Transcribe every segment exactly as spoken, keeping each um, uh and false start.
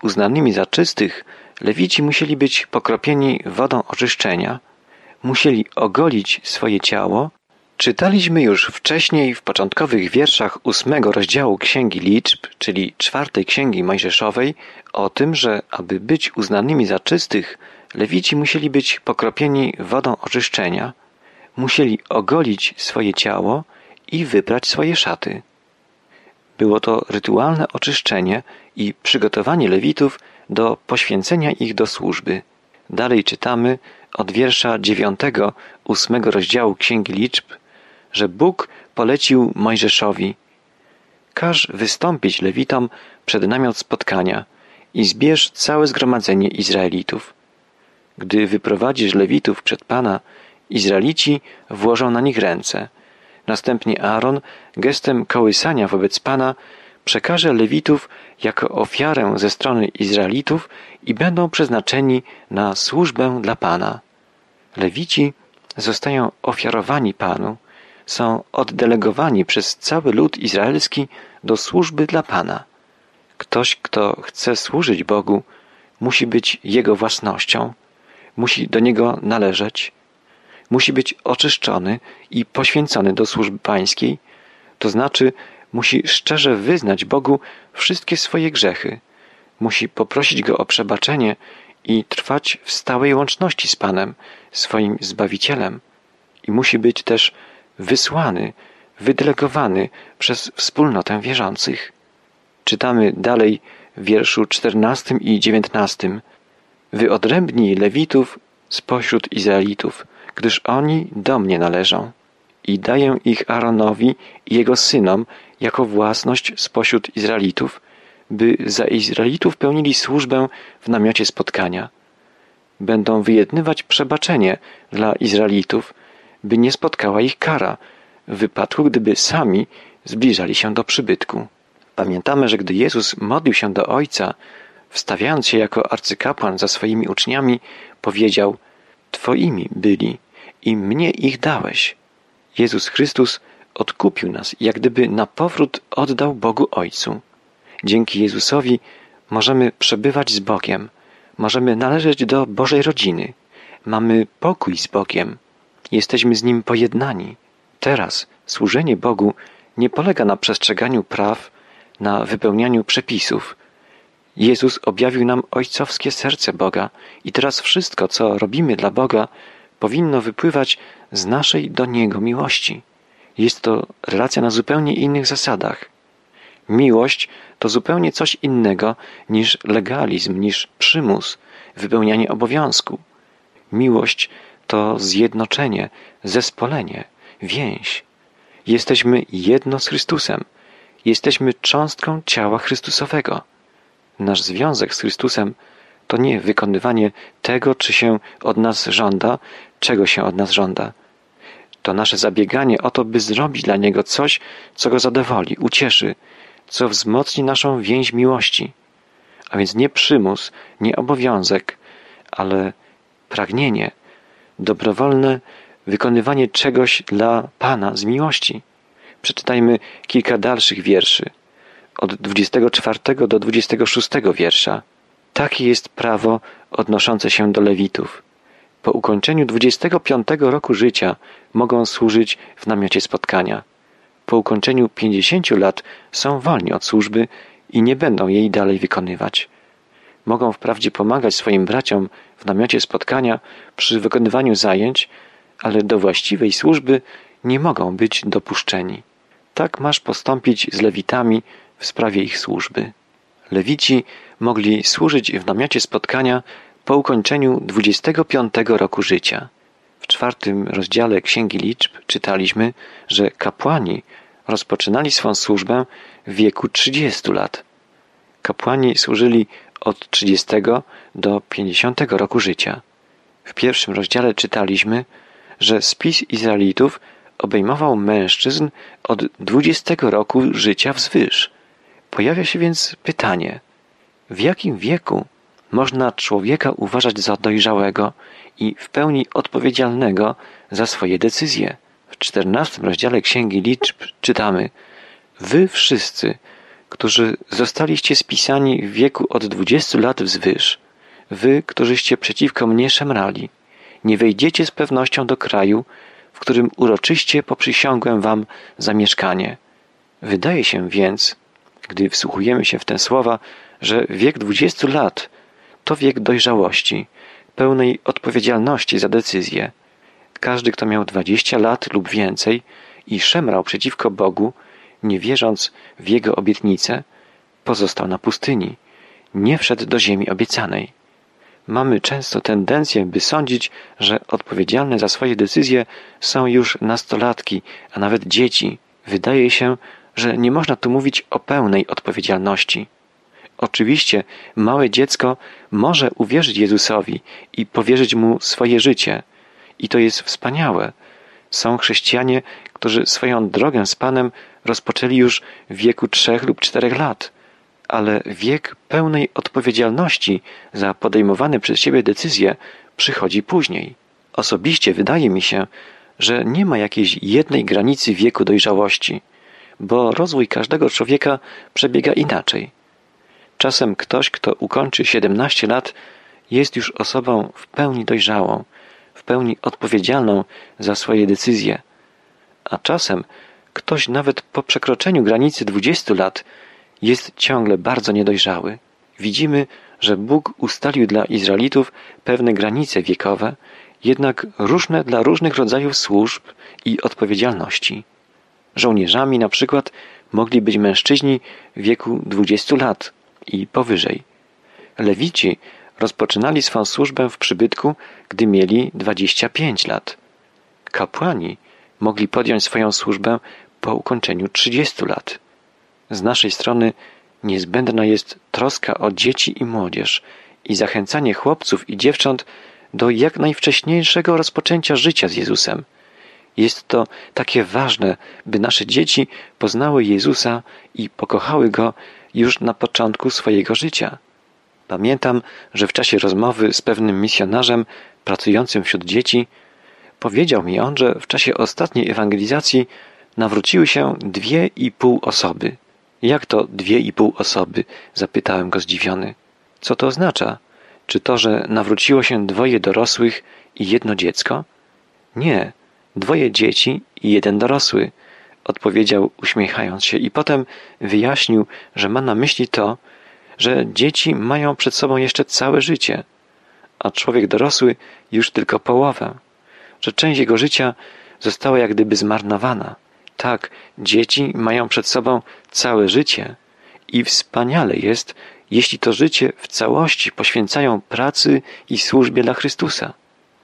uznanymi za czystych, Lewici musieli być pokropieni wodą oczyszczenia, musieli ogolić swoje ciało. Czytaliśmy już wcześniej w początkowych wierszach ósmego rozdziału Księgi Liczb, czyli czwartej Księgi Mojżeszowej, o tym, że aby być uznanymi za czystych, Lewici musieli być pokropieni wodą oczyszczenia, musieli ogolić swoje ciało i wyprać swoje szaty. Było to rytualne oczyszczenie i przygotowanie Lewitów do poświęcenia ich do służby. Dalej czytamy od wiersza dziewiątego, ósmego rozdziału Księgi Liczb, że Bóg polecił Mojżeszowi: każ wystąpić Lewitom przed namiot spotkania i zbierz całe zgromadzenie Izraelitów. Gdy wyprowadzisz Lewitów przed Pana, Izraelici włożą na nich ręce. Następnie Aaron gestem kołysania wobec Pana przekaże Lewitów jako ofiarę ze strony Izraelitów i będą przeznaczeni na służbę dla Pana. Lewici zostają ofiarowani Panu, są oddelegowani przez cały lud izraelski do służby dla Pana. Ktoś, kto chce służyć Bogu, musi być Jego własnością, musi do Niego należeć, musi być oczyszczony i poświęcony do służby pańskiej, to znaczy musi szczerze wyznać Bogu wszystkie swoje grzechy, musi poprosić Go o przebaczenie i trwać w stałej łączności z Panem, swoim Zbawicielem, i musi być też wysłany, wydelegowany przez wspólnotę wierzących. Czytamy dalej w wierszu czternastym i dziewiętnastym. Wyodrębnij Lewitów spośród Izraelitów, gdyż oni do mnie należą, i daję ich Aaronowi i jego synom jako własność spośród Izraelitów, by za Izraelitów pełnili służbę w namiocie spotkania. Będą wyjednywać przebaczenie dla Izraelitów, by nie spotkała ich kara, w wypadku gdyby sami zbliżali się do przybytku. Pamiętamy, że gdy Jezus modlił się do Ojca, wstawiając się jako arcykapłan za swoimi uczniami, powiedział: Twoimi byli i mnie ich dałeś. Jezus Chrystus odkupił nas, jak gdyby na powrót oddał Bogu Ojcu. Dzięki Jezusowi możemy przebywać z Bogiem, możemy należeć do Bożej rodziny, mamy pokój z Bogiem, jesteśmy z Nim pojednani. Teraz służenie Bogu nie polega na przestrzeganiu praw, na wypełnianiu przepisów. Jezus objawił nam ojcowskie serce Boga i teraz wszystko, co robimy dla Boga, powinno wypływać z naszej do Niego miłości. Jest to relacja na zupełnie innych zasadach. Miłość to zupełnie coś innego niż legalizm, niż przymus, wypełnianie obowiązku. Miłość to zjednoczenie, zespolenie, więź. Jesteśmy jedno z Chrystusem. Jesteśmy cząstką ciała Chrystusowego. Nasz związek z Chrystusem to nie wykonywanie tego, czy się od nas żąda, czego się od nas żąda. To nasze zabieganie o to, by zrobić dla Niego coś, co Go zadowoli, ucieszy, co wzmocni naszą więź miłości. A więc nie przymus, nie obowiązek, ale pragnienie, dobrowolne wykonywanie czegoś dla Pana z miłości. Przeczytajmy kilka dalszych wierszy, od dwudziestego czwartego do dwudziestego szóstego wiersza. Takie jest prawo odnoszące się do Lewitów. Po ukończeniu dwudziestego piątego roku życia mogą służyć w namiocie spotkania. Po ukończeniu pięćdziesięciu lat są wolni od służby i nie będą jej dalej wykonywać. Mogą wprawdzie pomagać swoim braciom w namiocie spotkania przy wykonywaniu zajęć, ale do właściwej służby nie mogą być dopuszczeni. Tak masz postąpić z Lewitami w sprawie ich służby. Lewici mogli służyć w namiocie spotkania po ukończeniu dwudziestego piątego roku życia. W czwartym rozdziale Księgi Liczb czytaliśmy, że kapłani rozpoczynali swą służbę w wieku trzydziestu lat. Kapłani służyli od trzydziestego do pięćdziesiątego roku życia. W pierwszym rozdziale czytaliśmy, że spis Izraelitów obejmował mężczyzn od dwudziestego roku życia wzwyż. Pojawia się więc pytanie, w jakim wieku można człowieka uważać za dojrzałego i w pełni odpowiedzialnego za swoje decyzje? W czternastym rozdziale Księgi Liczb czytamy: Wy wszyscy, którzy zostaliście spisani w wieku od dwudziestu lat wzwyż, wy, którzyście przeciwko mnie szemrali, nie wejdziecie z pewnością do kraju, w którym uroczyście poprzysiągłem wam zamieszkanie. Wydaje się więc, gdy wsłuchujemy się w te słowa, że wiek dwudziestu lat to wiek dojrzałości, pełnej odpowiedzialności za decyzje. Każdy, kto miał dwadzieścia lat lub więcej i szemrał przeciwko Bogu, nie wierząc w Jego obietnice, pozostał na pustyni, nie wszedł do ziemi obiecanej. Mamy często tendencję, by sądzić, że odpowiedzialne za swoje decyzje są już nastolatki, a nawet dzieci. Wydaje się, że nie można tu mówić o pełnej odpowiedzialności. Oczywiście małe dziecko może uwierzyć Jezusowi i powierzyć Mu swoje życie. I to jest wspaniałe. Są chrześcijanie, którzy swoją drogę z Panem rozpoczęli już w wieku trzech lub czterech lat. Ale wiek pełnej odpowiedzialności za podejmowane przez siebie decyzje przychodzi później. Osobiście wydaje mi się, że nie ma jakiejś jednej granicy wieku dojrzałości, bo rozwój każdego człowieka przebiega inaczej. Czasem ktoś, kto ukończy siedemnaście lat, jest już osobą w pełni dojrzałą, w pełni odpowiedzialną za swoje decyzje. A czasem ktoś nawet po przekroczeniu granicy dwudziestu lat jest ciągle bardzo niedojrzały. Widzimy, że Bóg ustalił dla Izraelitów pewne granice wiekowe, jednak różne dla różnych rodzajów służb i odpowiedzialności. Żołnierzami na przykład mogli być mężczyźni w wieku dwudziestu lat i powyżej. Lewici rozpoczynali swą służbę w przybytku, gdy mieli dwadzieścia pięć lat. Kapłani mogli podjąć swoją służbę po ukończeniu trzydziestu lat. Z naszej strony niezbędna jest troska o dzieci i młodzież i zachęcanie chłopców i dziewcząt do jak najwcześniejszego rozpoczęcia życia z Jezusem. Jest to takie ważne, by nasze dzieci poznały Jezusa i pokochały Go już na początku swojego życia. Pamiętam, że w czasie rozmowy z pewnym misjonarzem pracującym wśród dzieci powiedział mi on, że w czasie ostatniej ewangelizacji nawróciły się dwie i pół osoby. Jak to dwie i pół osoby? Zapytałem go zdziwiony. Co to oznacza? Czy to, że nawróciło się dwoje dorosłych i jedno dziecko? Nie, dwoje dzieci i jeden dorosły, odpowiedział uśmiechając się i potem wyjaśnił, że ma na myśli to, że dzieci mają przed sobą jeszcze całe życie, a człowiek dorosły już tylko połowę, że część jego życia została jak gdyby zmarnowana. Tak, dzieci mają przed sobą całe życie i wspaniale jest, jeśli to życie w całości poświęcają pracy i służbie dla Chrystusa.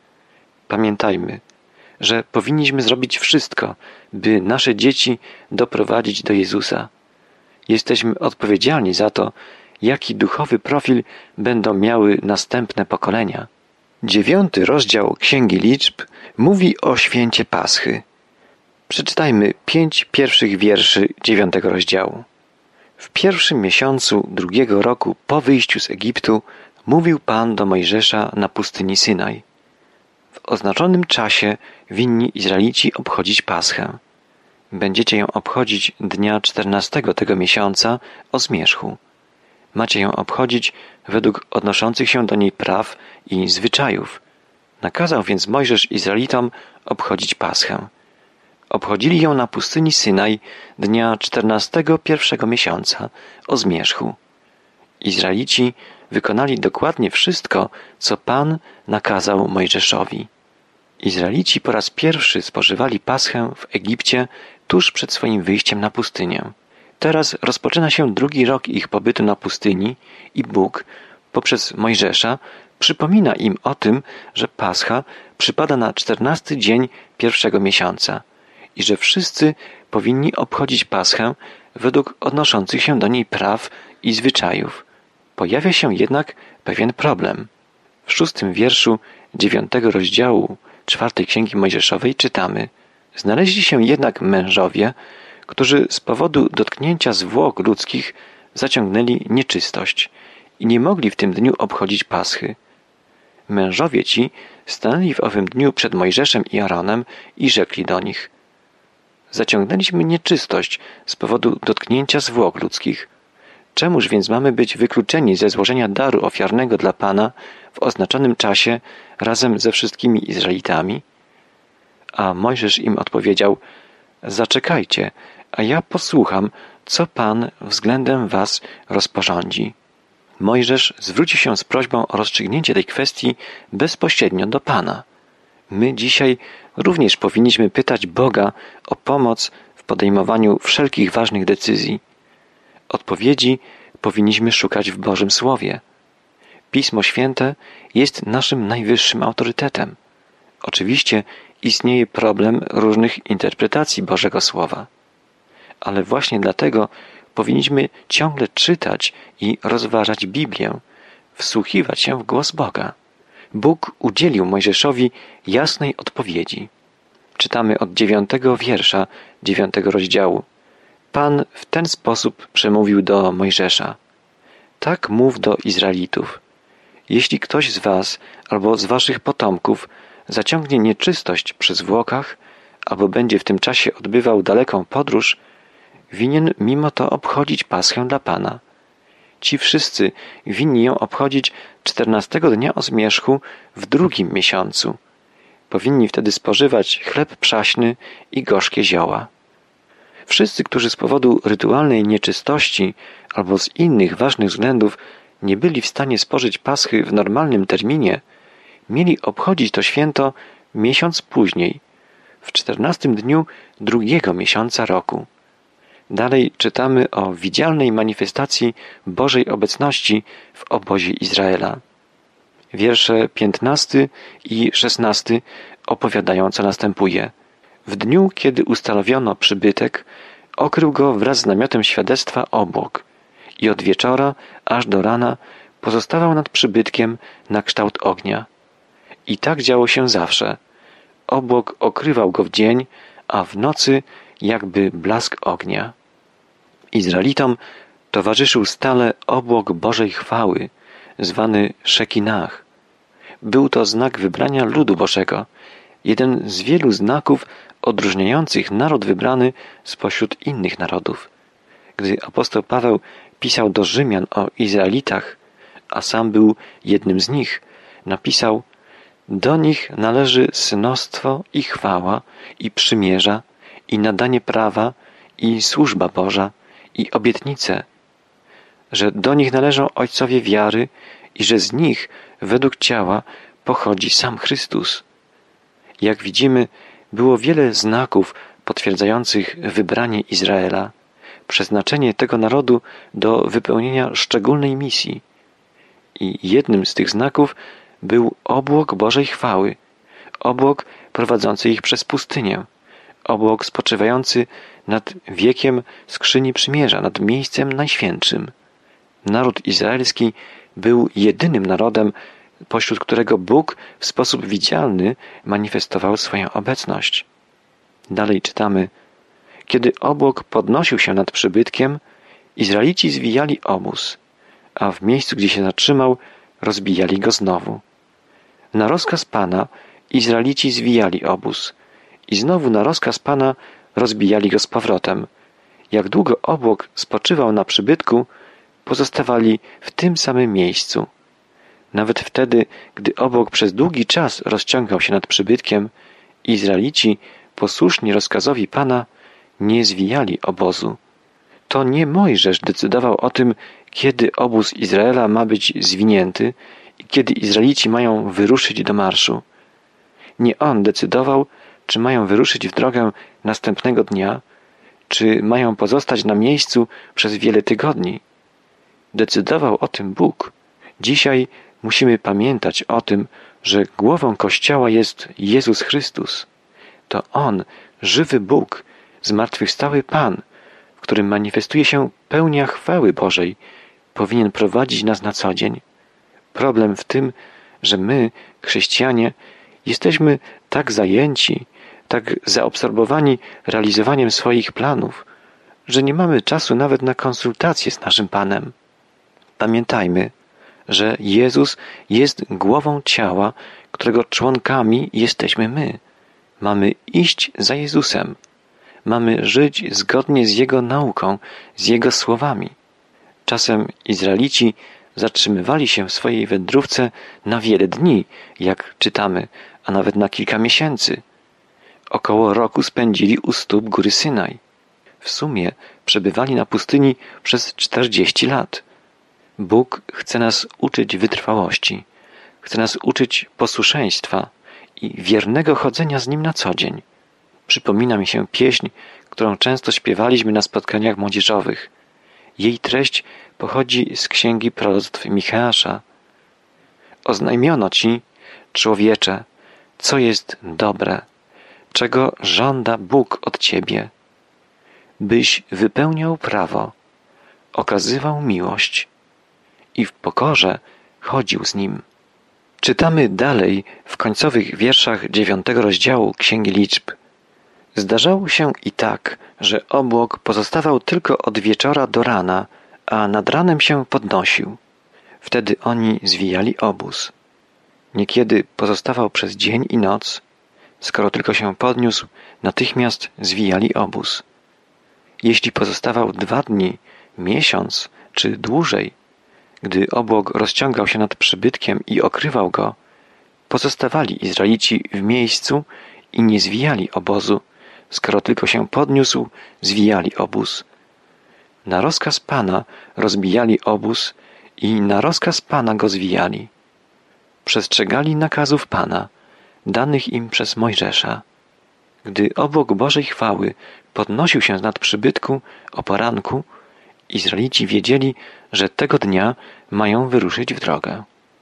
Pamiętajmy, że powinniśmy zrobić wszystko, by nasze dzieci doprowadzić do Jezusa. Jesteśmy odpowiedzialni za to, jaki duchowy profil będą miały następne pokolenia. Dziewiąty rozdział Księgi Liczb mówi o święcie Paschy. Przeczytajmy pięć pierwszych wierszy dziewiątego rozdziału. W pierwszym miesiącu drugiego roku po wyjściu z Egiptu mówił Pan do Mojżesza na pustyni Synaj. W oznaczonym czasie winni Izraelici obchodzić Paschę. Będziecie ją obchodzić dnia czternastego tego miesiąca o zmierzchu. Macie ją obchodzić według odnoszących się do niej praw i zwyczajów. Nakazał więc Mojżesz Izraelitom obchodzić Paschę. Obchodzili ją na pustyni Synaj dnia czternastego pierwszego miesiąca o zmierzchu. Izraelici wykonali dokładnie wszystko, co Pan nakazał Mojżeszowi. Izraelici po raz pierwszy spożywali Paschę w Egipcie tuż przed swoim wyjściem na pustynię. Teraz rozpoczyna się drugi rok ich pobytu na pustyni i Bóg poprzez Mojżesza przypomina im o tym, że Pascha przypada na czternasty dzień pierwszego miesiąca i że wszyscy powinni obchodzić Paschę według odnoszących się do niej praw i zwyczajów. Pojawia się jednak pewien problem. W szóstym wierszu dziewiątego rozdziału czwartej Księgi Mojżeszowej czytamy: Znaleźli się jednak mężowie, którzy z powodu dotknięcia zwłok ludzkich zaciągnęli nieczystość i nie mogli w tym dniu obchodzić Paschy. Mężowie ci stanęli w owym dniu przed Mojżeszem i Aaronem i rzekli do nich: Zaciągnęliśmy nieczystość z powodu dotknięcia zwłok ludzkich. Czemuż więc mamy być wykluczeni ze złożenia daru ofiarnego dla Pana w oznaczonym czasie razem ze wszystkimi Izraelitami? A Mojżesz im odpowiedział: zaczekajcie, a ja posłucham, co Pan względem was rozporządzi. Mojżesz zwrócił się z prośbą o rozstrzygnięcie tej kwestii bezpośrednio do Pana. My dzisiaj również powinniśmy pytać Boga o pomoc w podejmowaniu wszelkich ważnych decyzji. Odpowiedzi powinniśmy szukać w Bożym Słowie. Pismo Święte jest naszym najwyższym autorytetem. Oczywiście istnieje problem różnych interpretacji Bożego Słowa. Ale właśnie dlatego powinniśmy ciągle czytać i rozważać Biblię, wsłuchiwać się w głos Boga. Bóg udzielił Mojżeszowi jasnej odpowiedzi. Czytamy od dziewiątego wiersza dziewiątego rozdziału. Pan w ten sposób przemówił do Mojżesza: tak mów do Izraelitów. Jeśli ktoś z was albo z waszych potomków zaciągnie nieczystość przy zwłokach, albo będzie w tym czasie odbywał daleką podróż, winien mimo to obchodzić Paschę dla Pana. Ci wszyscy winni ją obchodzić czternastego dnia o zmierzchu w drugim miesiącu. Powinni wtedy spożywać chleb przaśny i gorzkie zioła. Wszyscy, którzy z powodu rytualnej nieczystości albo z innych ważnych względów nie byli w stanie spożyć Paschy w normalnym terminie, mieli obchodzić to święto miesiąc później, w czternastym dniu drugiego miesiąca roku. Dalej czytamy o widzialnej manifestacji Bożej obecności w obozie Izraela. Wiersze piętnasty i szesnasty opowiadają, co następuje. W dniu, kiedy ustanowiono przybytek, okrył go wraz z namiotem świadectwa obłok i od wieczora aż do rana pozostawał nad przybytkiem na kształt ognia. I tak działo się zawsze. Obłok okrywał go w dzień, a w nocy jakby blask ognia. Izraelitom towarzyszył stale obłok Bożej chwały, zwany Szekinach. Był to znak wybrania ludu Bożego, jeden z wielu znaków odróżniających naród wybrany spośród innych narodów. Gdy apostoł Paweł pisał do Rzymian o Izraelitach, a sam był jednym z nich, napisał: do nich należy synostwo i chwała, i przymierza, i nadanie prawa, i służba Boża, i obietnice, że do nich należą ojcowie wiary i że z nich według ciała pochodzi sam Chrystus. Jak widzimy, było wiele znaków potwierdzających wybranie Izraela, przeznaczenie tego narodu do wypełnienia szczególnej misji. I jednym z tych znaków był obłok Bożej chwały, obłok prowadzący ich przez pustynię, obłok spoczywający nad wiekiem skrzyni przymierza, nad miejscem najświętszym. Naród izraelski był jedynym narodem, pośród którego Bóg w sposób widzialny manifestował swoją obecność. Dalej czytamy: kiedy obłok podnosił się nad przybytkiem, Izraelici zwijali obóz, a w miejscu, gdzie się zatrzymał, rozbijali go znowu. Na rozkaz Pana Izraelici zwijali obóz i znowu na rozkaz Pana rozbijali go z powrotem. Jak długo obłok spoczywał na przybytku, pozostawali w tym samym miejscu. Nawet wtedy, gdy obłok przez długi czas rozciągał się nad przybytkiem, Izraelici, posłuszni rozkazowi Pana, nie zwijali obozu. To nie Mojżesz decydował o tym, kiedy obóz Izraela ma być zwinięty i kiedy Izraelici mają wyruszyć do marszu. Nie on decydował, czy mają wyruszyć w drogę następnego dnia, czy mają pozostać na miejscu przez wiele tygodni. Decydował o tym Bóg. Dzisiaj musimy pamiętać o tym, że głową Kościoła jest Jezus Chrystus. To On, żywy Bóg, zmartwychwstały Pan, w którym manifestuje się pełnia chwały Bożej, powinien prowadzić nas na co dzień. Problem w tym, że my, chrześcijanie, jesteśmy tak zajęci, tak zaabsorbowani realizowaniem swoich planów, że nie mamy czasu nawet na konsultacje z naszym Panem. Pamiętajmy, że Jezus jest głową ciała, którego członkami jesteśmy my. Mamy iść za Jezusem. Mamy żyć zgodnie z Jego nauką, z Jego słowami. Czasem Izraelici zatrzymywali się w swojej wędrówce na wiele dni, jak czytamy, a nawet na kilka miesięcy. Około roku spędzili u stóp góry Synaj. W sumie przebywali na pustyni przez czterdzieści lat. Bóg chce nas uczyć wytrwałości, chce nas uczyć posłuszeństwa i wiernego chodzenia z Nim na co dzień. Przypomina mi się pieśń, którą często śpiewaliśmy na spotkaniach młodzieżowych. Jej treść pochodzi z księgi proroctw Micheasza. Oznajmiono Ci, człowiecze, co jest dobre, czego żąda Bóg od Ciebie, byś wypełniał prawo, okazywał miłość i w pokorze chodził z Nim. Czytamy dalej w końcowych wierszach dziewiątego rozdziału Księgi Liczb. Zdarzało się i tak, że obłok pozostawał tylko od wieczora do rana, a nad ranem się podnosił. Wtedy oni zwijali obóz. Niekiedy pozostawał przez dzień i noc. Skoro tylko się podniósł, natychmiast zwijali obóz. Jeśli pozostawał dwa dni, miesiąc czy dłużej, gdy obłok rozciągał się nad przybytkiem i okrywał go, pozostawali Izraelici w miejscu i nie zwijali obozu. Skoro tylko się podniósł, zwijali obóz. Na rozkaz Pana rozbijali obóz i na rozkaz Pana go zwijali. Przestrzegali nakazów Pana, danych im przez Mojżesza. Gdy obłok Bożej chwały podnosił się nad przybytku o poranku, Izraelici wiedzieli, że tego dnia mają wyruszyć w drogę.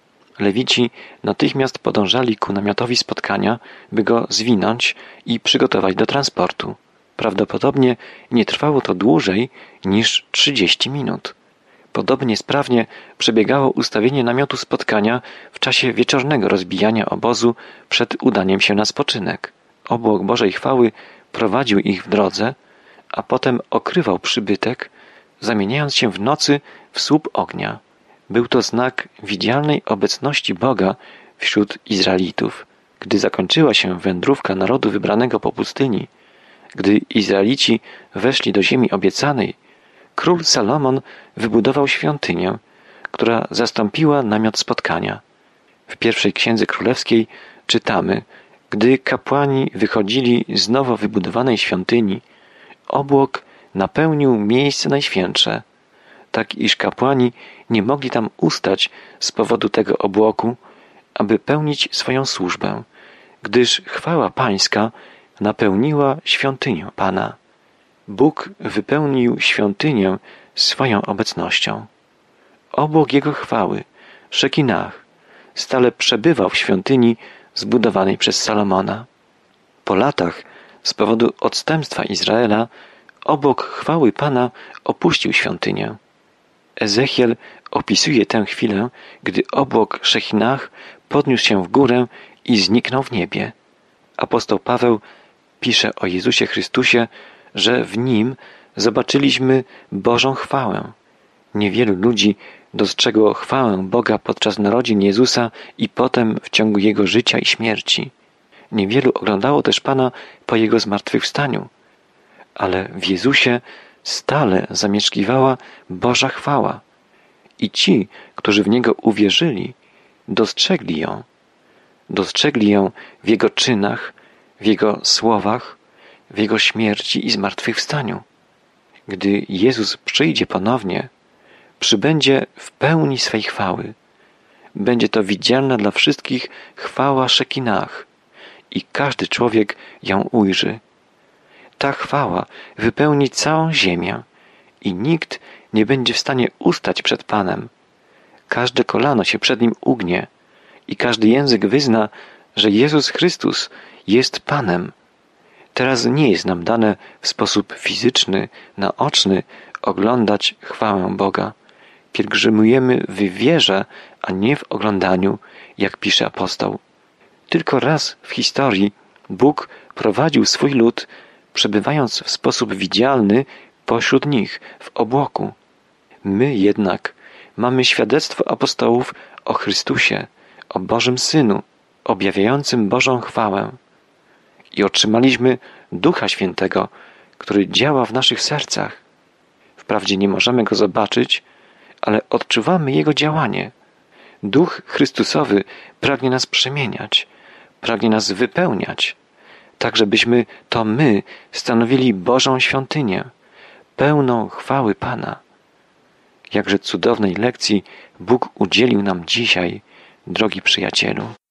Lewici natychmiast podążali ku namiotowi spotkania, by go zwinąć i przygotować do transportu. Prawdopodobnie nie trwało to dłużej niż trzydzieści minut. Podobnie sprawnie przebiegało ustawienie namiotu spotkania w czasie wieczornego rozbijania obozu przed udaniem się na spoczynek. Obłok Bożej chwały prowadził ich w drodze, a potem okrywał przybytek, zamieniając się w nocy w słup ognia. Był to znak widzialnej obecności Boga wśród Izraelitów. Gdy zakończyła się wędrówka narodu wybranego po pustyni, gdy Izraelici weszli do ziemi obiecanej, król Salomon wybudował świątynię, która zastąpiła namiot spotkania. W pierwszej księdze królewskiej czytamy, gdy kapłani wychodzili z nowo wybudowanej świątyni, obłok napełnił miejsce najświętsze, tak iż kapłani nie mogli tam ustać z powodu tego obłoku, aby pełnić swoją służbę, gdyż chwała Pańska napełniła świątynię Pana. Bóg wypełnił świątynię swoją obecnością. Obłok Jego chwały, Szekinach, stale przebywał w świątyni zbudowanej przez Salomona. Po latach, z powodu odstępstwa Izraela, obłok chwały Pana opuścił świątynię. Ezechiel opisuje tę chwilę, gdy obłok Szechinach podniósł się w górę i zniknął w niebie. Apostoł Paweł pisze o Jezusie Chrystusie, że w Nim zobaczyliśmy Bożą chwałę. Niewielu ludzi dostrzegło chwałę Boga podczas narodzin Jezusa i potem w ciągu Jego życia i śmierci. Niewielu oglądało też Pana po Jego zmartwychwstaniu. Ale w Jezusie stale zamieszkiwała Boża chwała i ci, którzy w Niego uwierzyli, dostrzegli ją. Dostrzegli ją w Jego czynach, w Jego słowach, w Jego śmierci i zmartwychwstaniu. Gdy Jezus przyjdzie ponownie, przybędzie w pełni swej chwały. Będzie to widzialna dla wszystkich chwała Szekinach i każdy człowiek ją ujrzy. Ta chwała wypełni całą ziemię i nikt nie będzie w stanie ustać przed Panem. Każde kolano się przed Nim ugnie i każdy język wyzna, że Jezus Chrystus jest Panem. Teraz nie jest nam dane w sposób fizyczny, naoczny oglądać chwałę Boga. Pielgrzymujemy w wierze, a nie w oglądaniu, jak pisze apostoł. Tylko raz w historii Bóg prowadził swój lud, przebywając w sposób widzialny pośród nich w obłoku. My jednak mamy świadectwo apostołów o Chrystusie, o Bożym Synu, objawiającym Bożą chwałę. I otrzymaliśmy Ducha Świętego, który działa w naszych sercach. Wprawdzie nie możemy Go zobaczyć, ale odczuwamy Jego działanie. Duch Chrystusowy pragnie nas przemieniać, pragnie nas wypełniać, tak żebyśmy to my stanowili Bożą świątynię, pełną chwały Pana. Jakże cudownej lekcji Bóg udzielił nam dzisiaj, drogi przyjacielu.